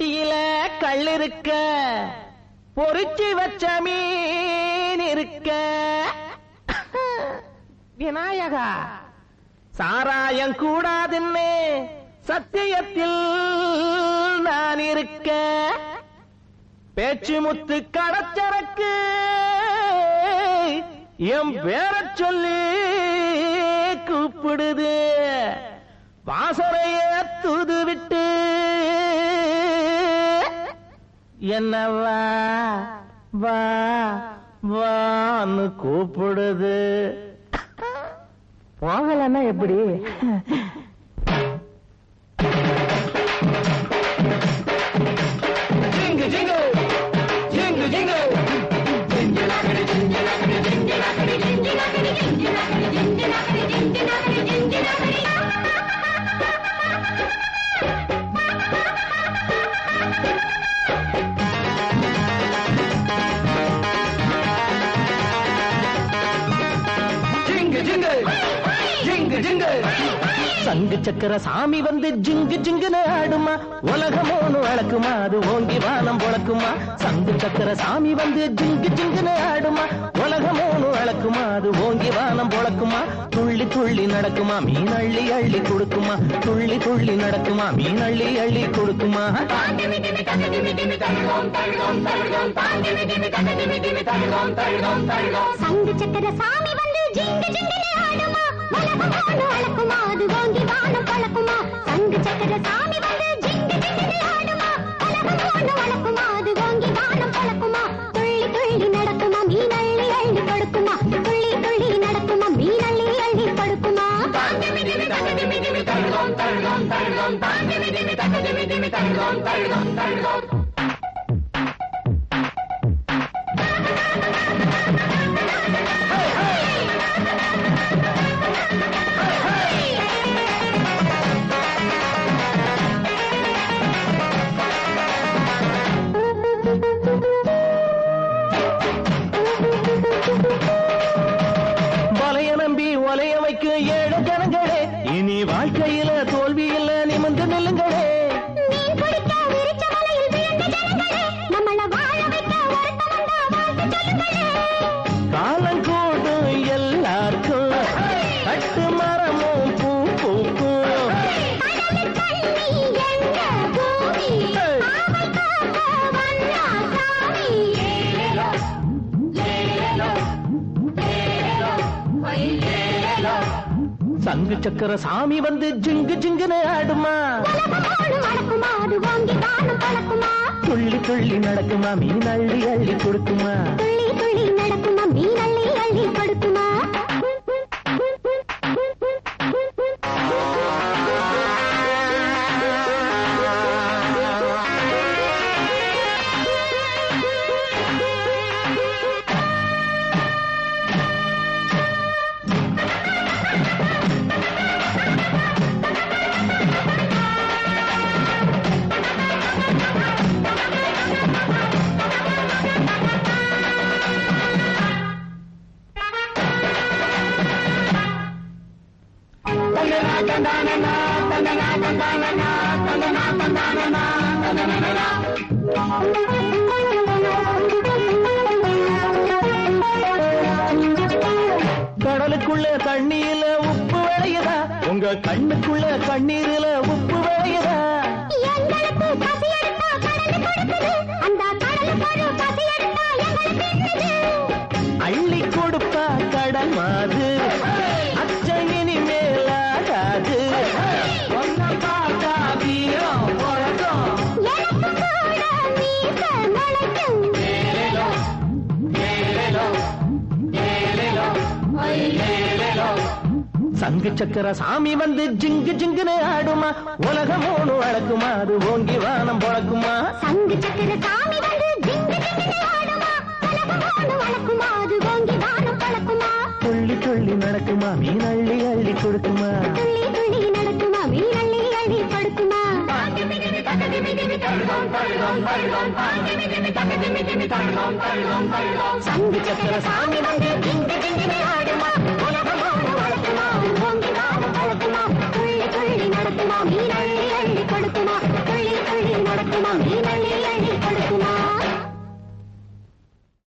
புட்டியில கல் இருக்க, பொறிச்சு வச்ச மீன் இருக்க. விநாயகா, சாராயம் கூடாதுன்னு சத்தியத்தில் நான் இருக்க. பேச்சு முத்து கடச்சரக்கு என் பேரச் சொல்லி கூப்பிடுது. வாசனைய தூது விட்டு என்னவா வா வான்னு கூப்பிடுது. போகலன்னா எப்படி? ஜிங்கு ஜிங்கு ஜிங்கு ஜிங்கு சங்கு சக்கர சாமி வந்து ஜிங்கு ஜிங்குன்னு ஆடுமா, உலகமோனு வளக்குமா, அது ஓங்கி வானம் பொழக்குமா. சங்கு சக்கர சாமி வந்து ஜிங்கு ஜிங்குன்னு ஆடுமா, உலகமோனு வளக்குமா, அது ஓங்கி வானம் பொழக்குமா. துள்ளி துள்ளி நடக்குமா, மீன் அள்ளி அள்ளி கொடுக்குமா. துள்ளி துள்ளி நடக்குமா, மீன் அள்ளி அள்ளி கொடுக்குமா. சங்கு சக்கர சாமி வந்து ஜிங்கு ஜிங்குன்னு ஆடுமா, உலகமோனு வளக்குமா, அது ஓங்கி வானம் பொழக்குமா. சங்கு சக்கர சாமி வந்து ஜிங்கு ஜிங்குன்னு ஆடுமா, உலகமோனு வளக்குமா, அது ஓங்கி வானம் பொழக்குமா. துள்ளி துள்ளி நடக்குமா, மீன் அள்ளி அள்ளி கொடுக்குமா. துள்ளி துள்ளி நடக்குமா, மீன் அள்ளி அள்ளி கொடுக்குமா. வலைய நம்பி வலைய வைக்க ஏழு ஜனங்களே, இனி வாழ்க்கையில தோல்வி இல்ல, நிமிர்ந்து நில்லுங்களே. மீன் பிடிக்க விரிச்ச வலையில் விழுந்த ஜனங்களே, நம்மள வாழ வைக்க ஒருத்த வந்தா வாழ்த்து சொல்லுங்களே. காலங்கூடும் எல்லாருக்கும் கட்டு மரமும் பூ பூக்கும். கடல் தண்ணி எங்க பூமி, காவல் காக்க வந்தா சாமி. சங்கு சக்கர சாமி வந்து ஜிங்கு ஜிங்குன்னு ஆடுமா, உலகமோடு வளக்குமா, அது ஓங்கி வானம் பொழக்குமா. துள்ளி துள்ளி நடக்குமா, மீன் அள்ளி அள்ளி கொடுக்குமா. துள்ளி துள்ளி நடக்குமா, மீன் அள்ளி அள்ளி கொடுக்குமா. கடலுக்குள்ள தண்ணீர்ல உப்பு விளையுதா, உங்க கண்ணுக்குள்ள கண்ணீர்ல உப்பு விளையுதா. எங்களுக்கு பசி எடுத்தா கடல் கொடுக்குது, அந்த கடலுக்கு ஒரு பசி எடுத்தா எங்களுக்கு என்னது. அள்ளி கொடுப்பா கடல் மாது, அச்சம் இனிமேலாகாது. எனக்கு கூட மீச முளைக்கும். சங்கு சக்கர சாமி வந்து ஜிங்கு ஜிங்குன்னு ஆடுமா, உலகமோனு வளக்குமா, அது ஓங்கி வானம் பொழக்குமா. சங்கு சக்கர சாமி வந்து ஜிங்கு ஜிங்குன்னு ஆடுமா, உலகமோடு வளக்குமா, அது ஓங்கி வானம் பொழக்குமா. துள்ளி துள்ளி நடக்குமா, மீன் அள்ளி அள்ளி கொடுக்குமா. துள்ளி துள்ளி நடக்குமா, மீன் அள்ளி அள்ளி கொடுக்குமா. சங்கு சக்கர சாமி வந்து ஜிங்கு ஜிங்குன்னு ஆடுமா, உலகமோனு வளக்குமா, அது ஓங்கி வானம் பொழக்குமா. துள்ளி துள்ளி நடக்குமா, மீன் அள்ளி அள்ளி கொடுக்குமா. துள்ளி துள்ளி நடக்குமா. மீனள்ளி